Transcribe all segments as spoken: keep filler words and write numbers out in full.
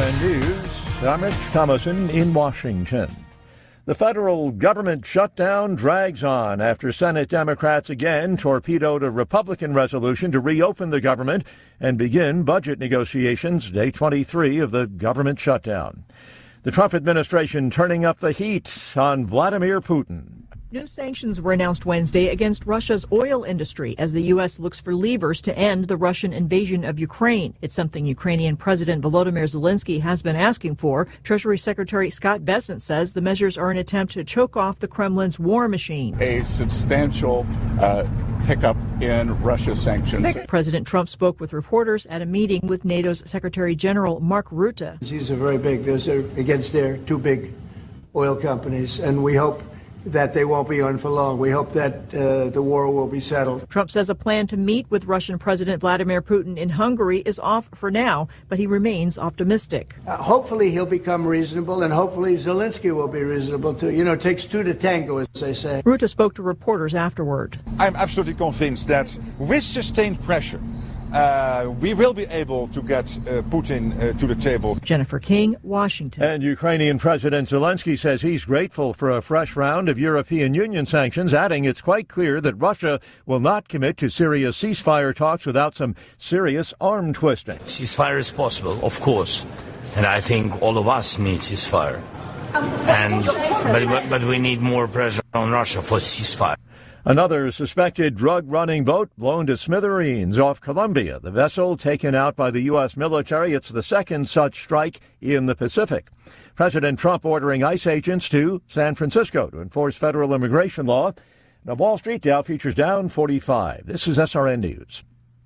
N News, I'm Rich Thomason in Washington. The federal government shutdown drags on after Senate Democrats again torpedoed a Republican resolution to reopen the government and begin budget negotiations, day twenty-three of the government shutdown. The Trump administration turning up the heat on Vladimir Putin. New sanctions were announced Wednesday against Russia's oil industry as the U S looks for levers to end the Russian invasion of Ukraine. It's something Ukrainian President Volodymyr Zelensky has been asking for. Treasury Secretary Scott Bessent says the measures are an attempt to choke off the Kremlin's war machine. A substantial uh, pickup in Russia's sanctions. President Trump spoke with reporters at a meeting with NATO's Secretary General Mark Rutte. These are very big. Those are against their two big oil companies, and we hope that they won't be on for long. We hope that uh, the war will be settled. Trump says a plan to meet with Russian President Vladimir Putin in Hungary is off for now, but he remains optimistic. Uh, hopefully he'll become reasonable, and hopefully Zelensky will be reasonable too. You know, it takes two to tango, as they say. Rutte spoke to reporters afterward. I'm absolutely convinced that with sustained pressure, Uh, we will be able to get uh, Putin uh, to the table. Jennifer King, Washington. And Ukrainian President Zelensky says he's grateful for a fresh round of European Union sanctions, adding it's quite clear that Russia will not commit to Syria's ceasefire talks without some serious arm twisting. Ceasefire is possible, of course, and I think all of us need ceasefire. And but, but we need more pressure on Russia for ceasefire. Another suspected drug-running boat blown to smithereens off Colombia. The vessel taken out by the U S military. It's the second such strike in the Pacific. President Trump ordering ICE agents to San Francisco to enforce federal immigration law. Now, Wall Street Dow futures down forty-five. This is S R N News.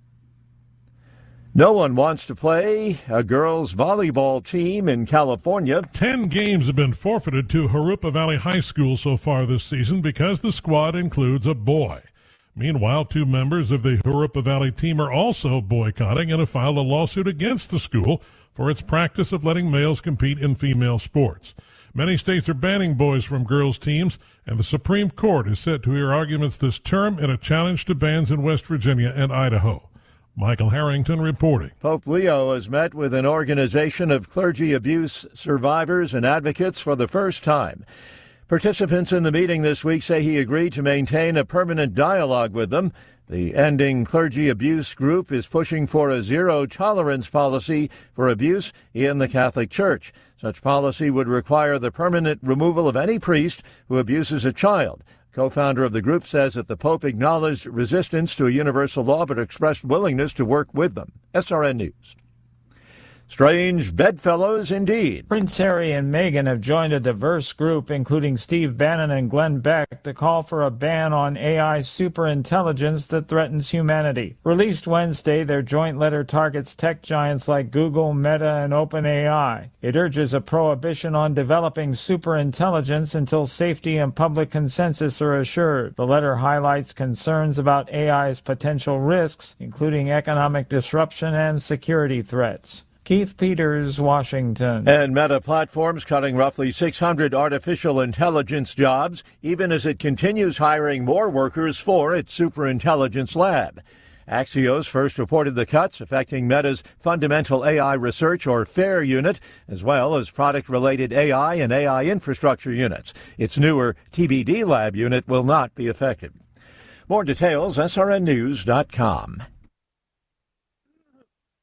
No one wants to play a girls' volleyball team in California. Ten games have been forfeited to Jurupa Valley High School so far this season because the squad includes a boy. Meanwhile, two members of the Jurupa Valley team are also boycotting and have filed a lawsuit against the school for its practice of letting males compete in female sports. Many states are banning boys from girls' teams, and the Supreme Court is set to hear arguments this term in a challenge to bans in West Virginia and Idaho. Michael Harrington reporting. Pope Leo has met with an organization of clergy abuse survivors and advocates for the first time. Participants in the meeting this week say he agreed to maintain a permanent dialogue with them. The Ending Clergy Abuse group is pushing for a zero-tolerance policy for abuse in the Catholic Church. Such policy would require the permanent removal of any priest who abuses a child. Co-founder of the group says that the Pope acknowledged resistance to a universal law but expressed willingness to work with them. S R N News. Strange bedfellows indeed. Prince Harry and Meghan have joined a diverse group, including Steve Bannon and Glenn Beck, to call for a ban on A I superintelligence that threatens humanity. Released Wednesday, their joint letter targets tech giants like Google, Meta, and OpenAI. It urges a prohibition on developing superintelligence until safety and public consensus are assured. The letter highlights concerns about A I's potential risks, including economic disruption and security threats. Keith Peters, Washington. And Meta Platforms cutting roughly six hundred artificial intelligence jobs, even as it continues hiring more workers for its superintelligence lab. Axios first reported the cuts affecting Meta's Fundamental A I Research, or FAIR unit, as well as product-related A I and A I infrastructure units. Its newer T B D Lab unit will not be affected. More details, S R N news dot com.